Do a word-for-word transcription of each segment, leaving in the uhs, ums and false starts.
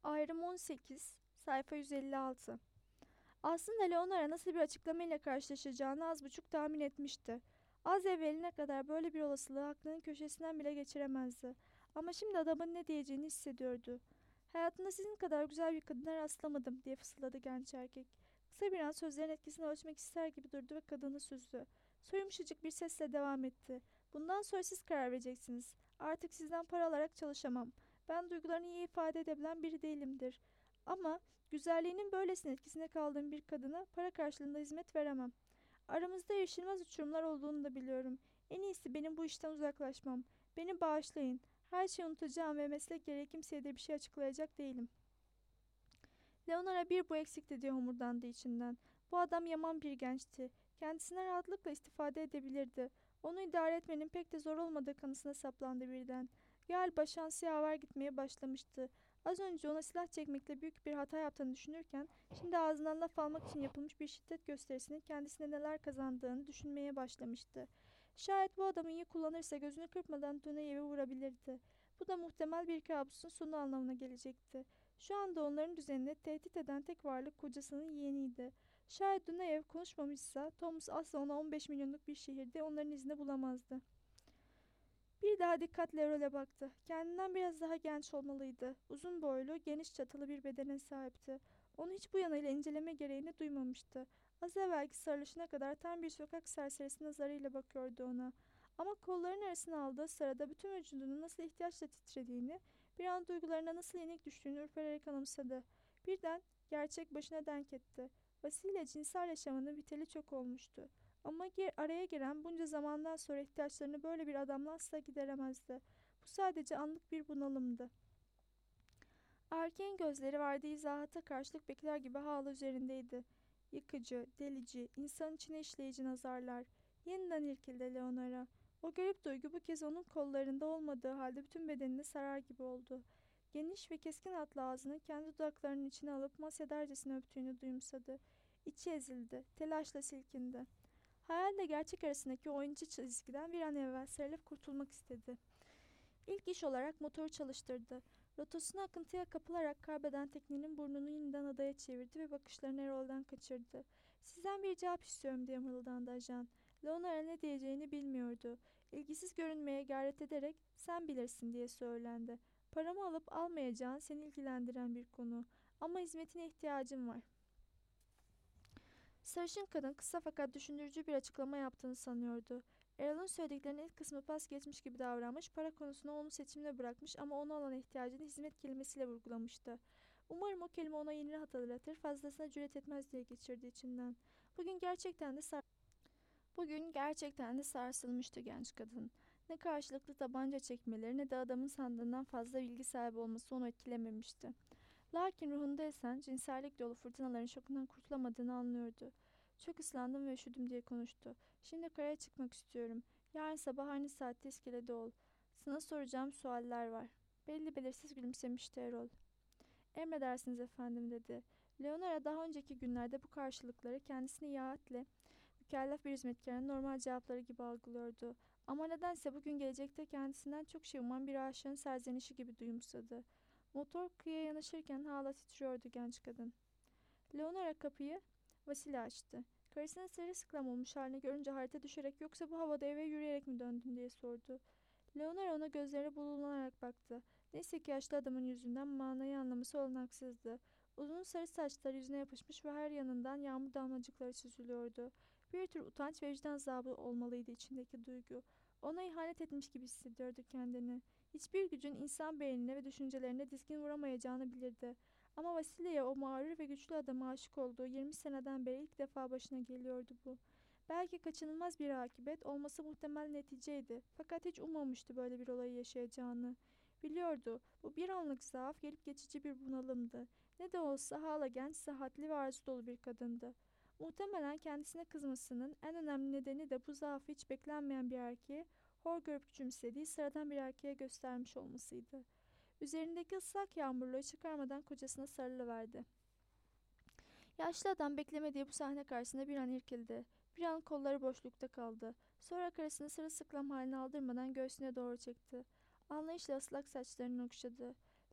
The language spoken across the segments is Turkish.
Ayrım on sekiz, sayfa yüz elli altı. Aslında Leonora nasıl bir açıklamayla karşılaşacağını az buçuk tahmin etmişti. Az evveline kadar böyle bir olasılığı aklının köşesinden bile geçiremezdi. Ama şimdi adamın ne diyeceğini hissediyordu. "Hayatımda sizin kadar güzel bir kadına rastlamadım," diye fısıldadı genç erkek. Kısa bir an sözlerin etkisini ölçmek ister gibi durdu ve kadını süzdü. Sonra yumuşacık bir sesle devam etti. "Bundan sonra siz karar vereceksiniz. Artık sizden para alarak çalışamam. Ben duygularını iyi ifade edebilen biri değilimdir. Ama güzelliğinin böylesine etkisinde kaldığım bir kadına para karşılığında hizmet veremem. Aramızda erişilmez uçurumlar olduğunu da biliyorum. En iyisi benim bu işten uzaklaşmam. Beni bağışlayın. Her şeyi unutacağım ve meslek gereği kimseye de bir şey açıklayacak değilim." Leonora bir bu eksikti diye homurdandı içinden. Bu adam yaman bir gençti. Kendisine rahatlıkla istifade edebilirdi. Onu idare etmenin pek de zor olmadığı kanısına saplandı birden. Galiba şansı yaver gitmeye başlamıştı. Az önce ona silah çekmekle büyük bir hata yaptığını düşünürken şimdi ağzından laf almak için yapılmış bir şiddet gösterisinin kendisine neler kazandığını düşünmeye başlamıştı. Şayet bu adamı iyi kullanırsa gözünü kırpmadan Dunayev'i vurabilirdi. Bu da muhtemel bir kabusun sonu anlamına gelecekti. Şu anda onların düzenini tehdit eden tek varlık kocasının yeğeniydi. Şayet Dunayev konuşmamışsa Thomas asla ona on beş milyonluk bir şehirde onların izini bulamazdı. Bir daha dikkatle Erol'e baktı. Kendinden biraz daha genç olmalıydı. Uzun boylu, geniş çatılı bir bedene sahipti. Onu hiç bu yanıyla inceleme gereğini duymamıştı. Az evvelki sarılışına kadar tam bir sokak serserisi nazarıyla bakıyordu ona. Ama kolların arasına aldığı sırada bütün vücudunun nasıl ihtiyaçla titrediğini, bir an duygularına nasıl yenik düştüğünü ürpererek anımsadı. Birden gerçek başına denk etti. Vasile cinsel yaşamının biteli çok olmuştu. Ama gir, araya giren bunca zamandan sonra ihtiyaçlarını böyle bir adamla asla gideremezdi. Bu sadece anlık bir bunalımdı. Erkeğin gözleri verdiği izahata karşılık bekler gibi hala üzerindeydi. Yıkıcı, delici, insan içine işleyici nazarlar. Yeniden irkildi Leonora. O garip duygu bu kez onun kollarında olmadığı halde bütün bedenini sarar gibi oldu. Geniş ve keskin hatlı ağzını kendi dudaklarının içine alıp masedercesine öptüğünü duyumsadı. İçi ezildi, telaşla silkindi. Hayalle gerçek arasındaki o ince çizgiden bir an evvel sarılıp kurtulmak istedi. İlk iş olarak motoru çalıştırdı. Rotosuna akıntıya kapılarak kaybeden teknenin burnunu yeniden adaya çevirdi ve bakışlarını Erol'dan kaçırdı. "Sizden bir cevap istiyorum," diye mırıldandı ajan. Leonora ne diyeceğini bilmiyordu. İlgisiz görünmeye gayret ederek "Sen bilirsin," diye söylendi. "Paramı alıp almayacağın seni ilgilendiren bir konu. Ama hizmetine ihtiyacım var." Sarışın kadın kısa fakat düşündürücü bir açıklama yaptığını sanıyordu. Erol'un söylediklerinin ilk kısmı pas geçmiş gibi davranmış, para konusunu onun seçimine bırakmış ama ona olan ihtiyacını hizmet kelimesiyle vurgulamıştı. Umarım o kelime ona yeni hatırlatır, fazlasına cüret etmez diye geçirdi içinden. Bugün gerçekten de sar Bugün gerçekten de sarsılmıştı genç kadın. Ne karşılıklı tabanca çekmeleri ne de adamın sandığından fazla bilgi sahibi olması onu etkilememişti. Lakin ruhunda esen cinsellik dolu fırtınaların şokundan kurtulamadığını anlıyordu. "Çok ıslandım ve üşüdüm," diye konuştu. "Şimdi karaya çıkmak istiyorum. Yarın sabah aynı saatte iskelede ol. Sana soracağım sualler var." Belli belirsiz gülümsemişti Erol. "Emredersiniz efendim," dedi. Leonora daha önceki günlerde bu karşılıkları kendisini ihanetle mükellef bir hizmetkarın normal cevapları gibi algılıyordu. Ama nedense bugün gelecekte kendisinden çok şey uman bir aşığın serzenişi gibi duyumsadı. Motor kıyıya yanaşırken hala titriyordu genç kadın. Leonora kapıyı Vasile açtı. Karısının sırılsıklam olmuş halini görünce hayrete düşerek "Yoksa bu havada eve yürüyerek mi döndün?" diye sordu. Leonora ona gözleri buğulanarak baktı. Neyse ki yaşlı adamın yüzünden manayı anlaması olanaksızdı. Uzun sarı saçları yüzüne yapışmış ve her yanından yağmur damlacıkları süzülüyordu. Bir tür utanç ve vicdan azabı olmalıydı içindeki duygu. Ona ihanet etmiş gibi hissediyordu kendini. Hiçbir gücün insan beynine ve düşüncelerine dizgin vuramayacağını bilirdi. Ama Vasily'ye, o mağrur ve güçlü adama aşık olduğu yirmi seneden beri ilk defa başına geliyordu bu. Belki kaçınılmaz bir akıbet, olması muhtemel neticeydi. Fakat hiç ummamıştı böyle bir olayı yaşayacağını. Biliyordu, bu bir anlık zaaf, gelip geçici bir bunalımdı. Ne de olsa hala genç, sıhhatli ve arzu dolu bir kadındı. Muhtemelen kendisine kızmasının en önemli nedeni de bu zaafı hiç beklenmeyen bir erkeğe, hor görüp küçümsediği sıradan bir erkeğe göstermiş olmasıydı. Üzerindeki ıslak yağmurluğu çıkarmadan kocasına sarılıverdi. Yaşlı adam beklemediği bu sahne karşısında bir an irkildi. Bir an kolları boşlukta kaldı. Sonra karısını sırılsıklam haline aldırmadan göğsüne doğru çekti. Anlayışla ıslak saçlarını okşadı.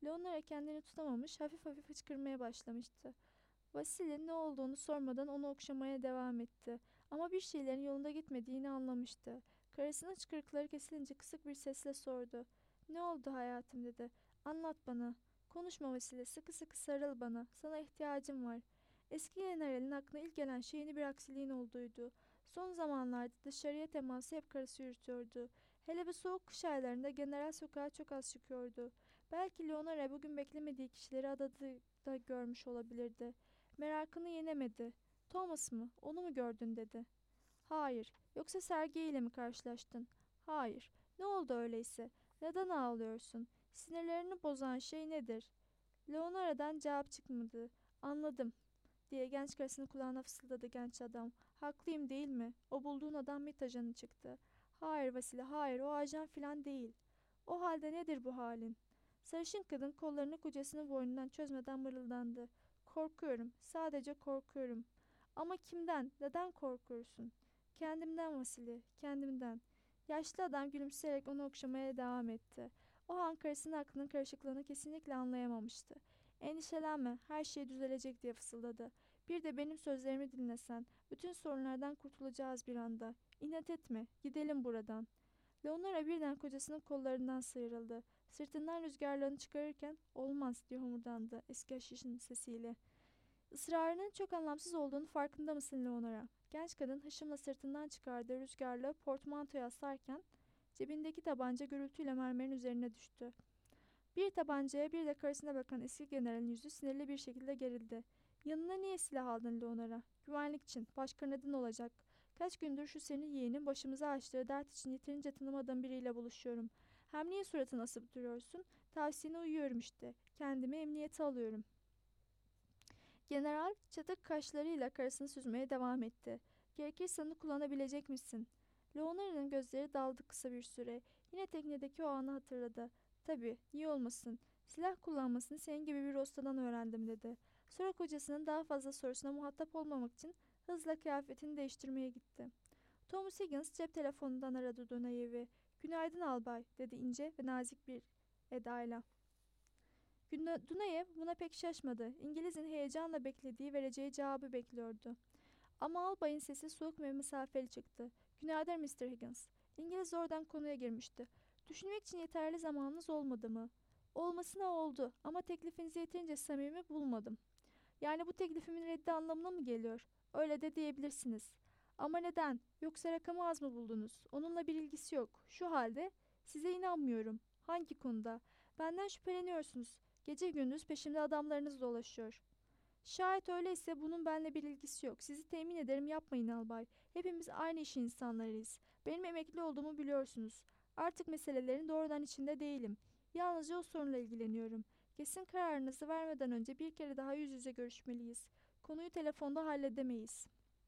Leonora kendini tutamamış, hafif hafif hıçkırmaya başlamıştı. Vasili ne olduğunu sormadan onu okşamaya devam etti. Ama bir şeylerin yolunda gitmediğini anlamıştı. Karısının hıçkırıkları kesilince kısık bir sesle sordu. "Ne oldu hayatım?" dedi. "Anlat bana." "Konuşma Vasile, sıkı sıkı sarıl bana. Sana ihtiyacım var." Eski generalin aklına ilk gelen şey yeni bir aksiliğin olduğuydu. Son zamanlarda dışarıya teması hep karısı yürütüyordu. Hele bu soğuk kış aylarında general sokağa çok az çıkıyordu. Belki Leonora bugün beklemediği kişileri adada da görmüş olabilirdi. Merakını yenemedi. "Thomas mı? Onu mu gördün?" dedi. "Hayır. Yoksa Sergey ile mi karşılaştın?" "Hayır. Ne oldu öyleyse? Neden ağlıyorsun? Sinirlerini bozan şey nedir?" Leonora'dan cevap çıkmadı. "Anladım," diye genç karısının kulağına fısıldadı genç adam. "Haklıyım değil mi? O bulduğun adam MİT ajanı çıktı." "Hayır Vasile, hayır, o ajan filan değil." "O halde nedir bu halin?" Sarışın kadın kollarını kocasının boynundan çözmeden mırıldandı. "Korkuyorum, sadece korkuyorum." "Ama kimden, neden korkuyorsun?" "Kendimden Vasili, kendimden." Yaşlı adam gülümseyerek onu okşamaya devam etti. O an karısının aklının karışıklığını kesinlikle anlayamamıştı. "Endişelenme, her şey düzelecek," diye fısıldadı. "Bir de benim sözlerimi dinlesen, bütün sorunlardan kurtulacağız bir anda. İnat etme, gidelim buradan." Leonora birden kocasının kollarından sıyrıldı. Sırtından rüzgarlarını çıkarırken "Olmaz," diye homurdandı eski haşişin sesiyle. "Israrının çok anlamsız olduğunu farkında mısın Leonora?" Genç kadın hışımla sırtından çıkardığı rüzgarlı portmantoya asarken cebindeki tabanca gürültüyle mermerin üzerine düştü. Bir tabancaya bir de karısına bakan eski generalin yüzü sinirli bir şekilde gerildi. "Yanına niye silah aldın Leonora?" "Güvenlik için. Başka neden olacak? Kaç gündür şu senin yeğenin başımıza açtığı dert için yeterince tanımadığım biriyle buluşuyorum. Hem niye suratını asıp duruyorsun? Tavsiyene uyuyorum işte. Kendimi emniyete alıyorum." General çatık kaşlarıyla karısını süzmeye devam etti. "Gerekirse onu kullanabilecek misin?" Leonora'nın gözleri daldı kısa bir süre. Yine teknedeki o anı hatırladı. "Tabii, niye olmasın? Silah kullanmasını senin gibi bir ustadan öğrendim," dedi. Sonra kocasının daha fazla sorusuna muhatap olmamak için hızla kıyafetini değiştirmeye gitti. Thomas Higgins cep telefonundan aradı Dunayev'i. "Günaydın albay," dedi ince ve nazik bir edayla. Dunayev buna pek şaşmadı. İngiliz'in heyecanla beklediği vereceği cevabı bekliyordu. Ama albayın sesi soğuk ve mesafeli çıktı. "Günaydın mister Higgins." İngiliz oradan konuya girmişti. "Düşünmek için yeterli zamanınız olmadı mı?" "Olmasına oldu ama teklifinizi yeterince samimi bulmadım." "Yani bu teklifimin reddi anlamına mı geliyor?" "Öyle de diyebilirsiniz." "Ama neden? Yoksa rakamı az mı buldunuz? Onunla bir ilgisi yok. Şu halde size inanmıyorum." "Hangi konuda?" "Benden şüpheleniyorsunuz. Gece gündüz peşimde adamlarınız dolaşıyor." "Şayet öyleyse bunun benimle bir ilgisi yok. Sizi temin ederim, yapmayın albay. Hepimiz aynı işin insanlarıyız. Benim emekli olduğumu biliyorsunuz. Artık meselelerin doğrudan içinde değilim. Yalnızca o sorunla ilgileniyorum. Kesin kararınızı vermeden önce bir kere daha yüz yüze görüşmeliyiz. Konuyu telefonda halledemeyiz."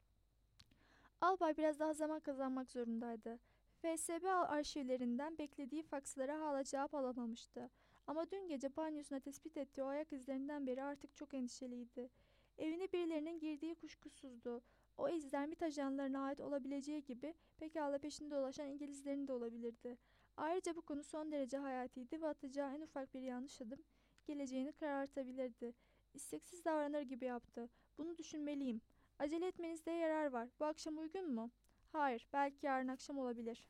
Albay biraz daha zaman kazanmak zorundaydı. F S B arşivlerinden beklediği fakslara hala cevap alamamıştı. Ama dün gece banyosuna tespit ettiği o ayak izlerinden beri artık çok endişeliydi. Evine birilerinin girdiği kuşkusuzdu. O izler MİT ajanlarına ait olabileceği gibi pekala peşinde dolaşan İngilizlerin de olabilirdi. Ayrıca bu konu son derece hayatiydi ve atacağı en ufak bir yanlış adım geleceğini karartabilirdi. İsteksiz davranır gibi yaptı. "Bunu düşünmeliyim. Acele etmenizde yarar var. Bu akşam uygun mu?" "Hayır, belki yarın akşam olabilir."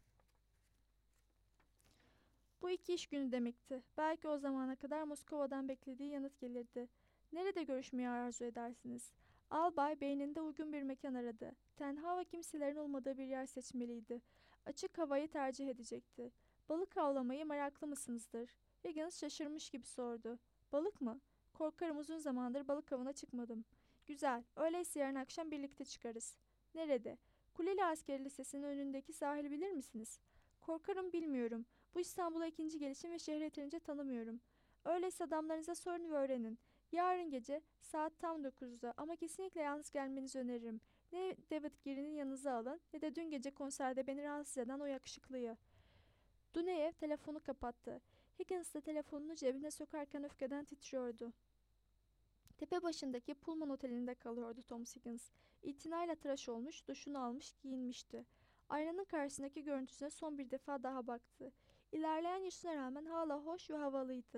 Bu iki iş günü demekti. Belki o zamana kadar Moskova'dan beklediği yanıt gelirdi. "Nerede görüşmeyi arzu edersiniz?" Albay beyninde uygun bir mekan aradı. Tenha ve kimselerin olmadığı bir yer seçmeliydi. Açık havayı tercih edecekti. "Balık avlamayı meraklı mısınızdır?" Higgins şaşırmış gibi sordu. "Balık mı? Korkarım uzun zamandır balık avına çıkmadım." "Güzel. Öyleyse yarın akşam birlikte çıkarız." "Nerede?" "Kuleli Askeri Lisesi'nin önündeki sahili bilir misiniz?" "Korkarım bilmiyorum. Bu İstanbul'a ikinci gelişim ve şehri yeterince tanımıyorum." "Öyleyse adamlarınıza sorun ve öğrenin. Yarın gece saat tam dokuzda, ama kesinlikle yalnız gelmenizi öneririm. Ne David Geary'nin yanınıza alın ne de dün gece konserde beni rahatsız eden o yakışıklıyı." Duneyev telefonu kapattı. Higgins de telefonunu cebine sokarken öfkeden titriyordu. Tepe başındaki Pullman otelinde kalıyordu Tom Higgins. İtinayla tıraş olmuş, duşunu almış, giyinmişti. Aynanın karşısındaki görüntüsüne son bir defa daha baktı. İlerleyen yaşına rağmen hala hoş ve havalıydı.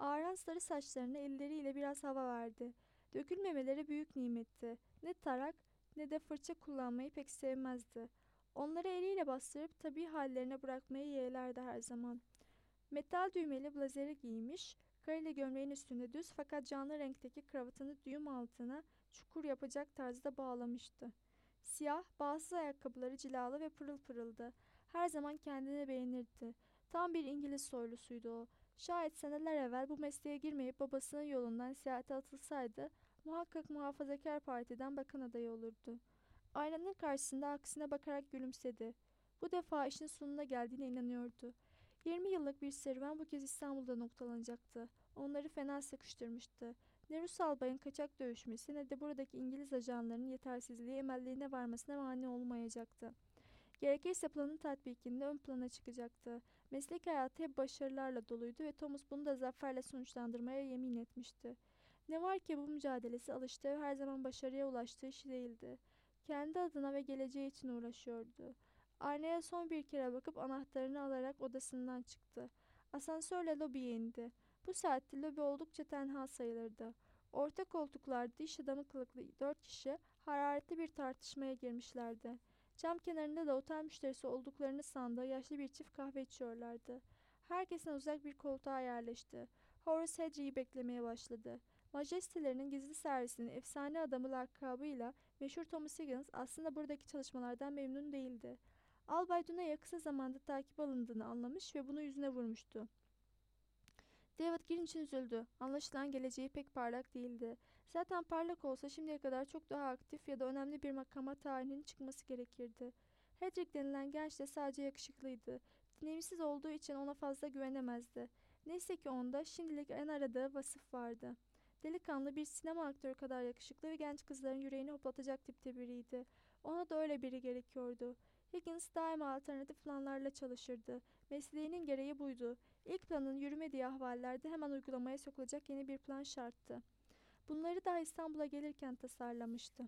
Ağaran sarı saçlarına elleriyle biraz hava verdi. Dökülmemeleri büyük nimetti. Ne tarak ne de fırça kullanmayı pek sevmezdi. Onları eliyle bastırıp tabii hallerine bırakmayı yeğlerdi her zaman. Metal düğmeli blazeri giymiş, kareli gömleğin üstünde düz fakat canlı renkteki kravatını düğüm altına çukur yapacak tarzda bağlamıştı. Siyah, bağsız ayakkabıları cilalı ve pırıl pırıldı. Her zaman kendini beğenirdi. Tam bir İngiliz soylusuydu o. Şayet seneler evvel bu mesleğe girmeyip babasının yolundan seyahate atılsaydı, muhakkak muhafazakar partiden bakan adayı olurdu. Aynanın karşısında aksine bakarak gülümsedi. Bu defa işin sonuna geldiğine inanıyordu. Yirmi yıllık bir serüven bu kez İstanbul'da noktalanacaktı. Onları fena sıkıştırmıştı. Ne Rus albayın kaçak dövüşmesi ne de buradaki İngiliz ajanlarının yetersizliği emellerine varmasına mani olmayacaktı. Gerekirse planın tatbikinde ön plana çıkacaktı. Meslek hayatı hep başarılarla doluydu ve Thomas bunu da zaferle sonuçlandırmaya yemin etmişti. Ne var ki bu mücadelesi alıştığı ve her zaman başarıya ulaştığı işi değildi. Kendi adına ve geleceği için uğraşıyordu. Aynaya son bir kere bakıp anahtarını alarak odasından çıktı. Asansörle lobiye indi. Bu saatte lobi oldukça tenha sayılırdı. Orta koltuklarda iş adamı kılıklı dört kişi hararetli bir tartışmaya girmişlerdi. Cam kenarında da otel müşterisi olduklarını sandığı yaşlı bir çift kahve içiyorlardı. Herkesten uzak bir koltuğa yerleşti. Horace Hedry'i beklemeye başladı. Majestelerinin gizli servisinin efsane adamı lakabıyla meşhur Thomas Higgins aslında buradaki çalışmalardan memnun değildi. Albay Duna'ya kısa zamanda takip alındığını anlamış ve bunu yüzüne vurmuştu. David Grinch'in üzüldü. Anlaşılan geleceği pek parlak değildi. Zaten parlak olsa şimdiye kadar çok daha aktif ya da önemli bir makama tayininin çıkması gerekirdi. Hedrick denilen genç de sadece yakışıklıydı. Dinamisiz olduğu için ona fazla güvenemezdi. Neyse ki onda şimdilik en aradığı vasıf vardı. Delikanlı bir sinema aktörü kadar yakışıklı ve genç kızların yüreğini hoplatacak tipte biriydi. Ona da öyle biri gerekiyordu. Higgins daima alternatif planlarla çalışırdı. Mesleğinin gereği buydu. İlk planın yürümediği ahvallerde hemen uygulamaya sokulacak yeni bir plan şarttı. Bunları daha İstanbul'a gelirken tasarlamıştı.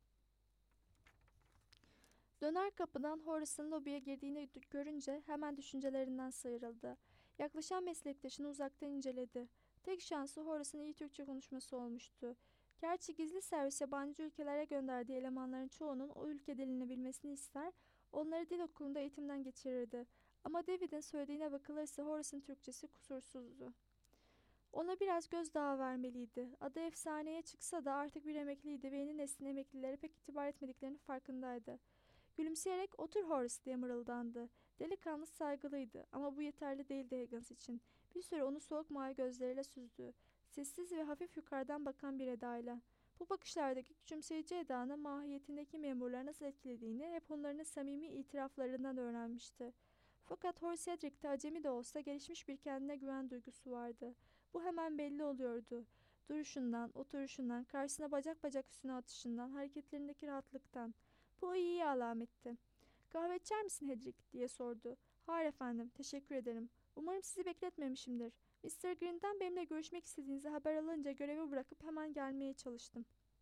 Döner kapıdan Horace'ın lobiye girdiğini görünce hemen düşüncelerinden sıyrıldı. Yaklaşan meslektaşını uzaktan inceledi. Tek şansı Horace'ın iyi Türkçe konuşması olmuştu. Gerçi gizli servis yabancı ülkelere gönderdiği elemanların çoğunun o ülke dilini bilmesini ister, onları dil okulunda eğitimden geçirirdi. Ama David'in söylediğine bakılırsa Horace'ın Türkçesi kusursuzdu. Ona biraz gözdağı vermeliydi. Adı efsaneye çıksa da artık bir emekliydi ve yeni neslin emeklilere pek itibar etmediklerinin farkındaydı. Gülümseyerek "Otur Horace" diye mırıldandı. Delikanlı saygılıydı ama bu yeterli değildi Higgins için. Bir süre onu soğuk mavi gözleriyle süzdü. Sessiz ve hafif yukarıdan bakan bir edayla. Bu bakışlardaki küçümseyici edanın mahiyetindeki memurları nasıl etkilediğini hep onların samimi itiraflarından öğrenmişti. Fakat Horace Hedrick'te acemi de olsa gelişmiş bir kendine güven duygusu vardı. Bu hemen belli oluyordu. Duruşundan, oturuşundan, karşısına bacak bacak üstüne atışından, hareketlerindeki rahatlıktan. Bu iyi alametti. "Kahve içer misin Hedrick?" diye sordu. "Hayır efendim, teşekkür ederim. Umarım sizi bekletmemişimdir. mister Green'den benimle görüşmek istediğinizi haber alınca görevi bırakıp hemen gelmeye çalıştım."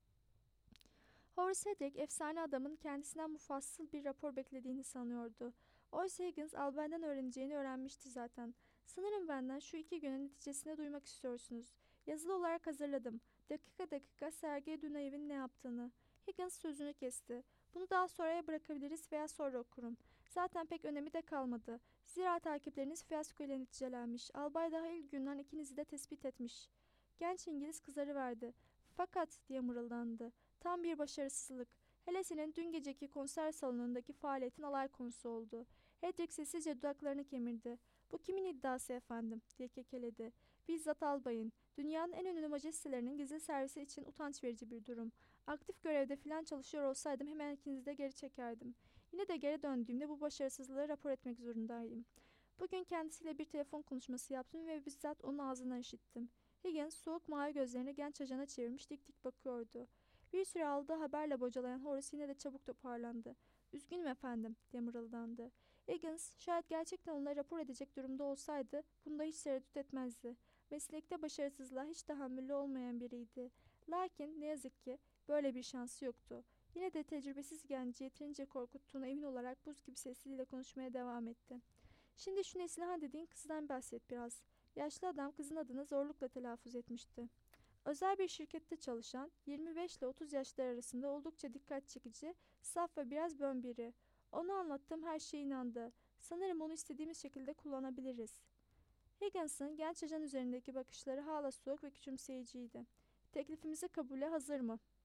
Horace Hedrick, efsane adamın kendisinden mufassıl bir rapor beklediğini sanıyordu. Oysa Higgins albaydan öğreneceğini öğrenmişti zaten. "Sanırım benden şu iki günün neticesini duymak istiyorsunuz. Yazılı olarak hazırladım. Dakika dakika Sergey Dunayev'in ne yaptığını." Higgins sözünü kesti. "Bunu daha sonraya bırakabiliriz veya sonra okurum. Zaten pek önemi de kalmadı. Zira takipleriniz fiyasko ile neticelenmiş. Albay daha ilk günden ikinizi de tespit etmiş." Genç İngiliz kızarıverdi. "Fakat" diye mırıldandı. "Tam bir başarısızlık. Hele senin dün geceki konser salonundaki faaliyetin alay konusu oldu." Hedrick sessizce dudaklarını kemirdi. "Bu kimin iddiası efendim?" diye kekeledi. "Bizzat albayın. Dünyanın en ünlü majestelerinin gizli servisi için utanç verici bir durum. Aktif görevde filan çalışıyor olsaydım hemen ikinizi de geri çekerdim. Yine de geri döndüğümde bu başarısızlığı rapor etmek zorundayım. Bugün kendisiyle bir telefon konuşması yaptım ve bizzat onun ağzından işittim." Higgins soğuk mavi gözlerini genç ajana çevirmiş dik dik bakıyordu. Bir süre aldığı haberle bocalayan Horace yine de çabuk toparlandı. "Üzgünüm efendim" diye mırıldandı. Higgins şayet gerçekten onları rapor edecek durumda olsaydı bunda hiç tereddüt etmezdi. Meslekte başarısızlığa hiç tahammülü olmayan biriydi. Lakin ne yazık ki böyle bir şansı yoktu. Yine de tecrübesiz genci yeterince korkuttuğuna emin olarak buz gibi sesiyle konuşmaya devam etti. "Şimdi şu Neslihan dediğin kızdan bahset biraz. Yaşlı adam kızın adını zorlukla telaffuz etmişti. Özel bir şirkette çalışan, yirmi beş ile otuz yaşlar arasında oldukça dikkat çekici, saf ve biraz bön biri. Ona anlattığım her şeye inandı. Sanırım onu istediğimiz şekilde kullanabiliriz. Higgins'ın genç ajan üzerindeki bakışları hala soğuk ve küçümseyiciydi. Teklifimizi kabule hazır mı?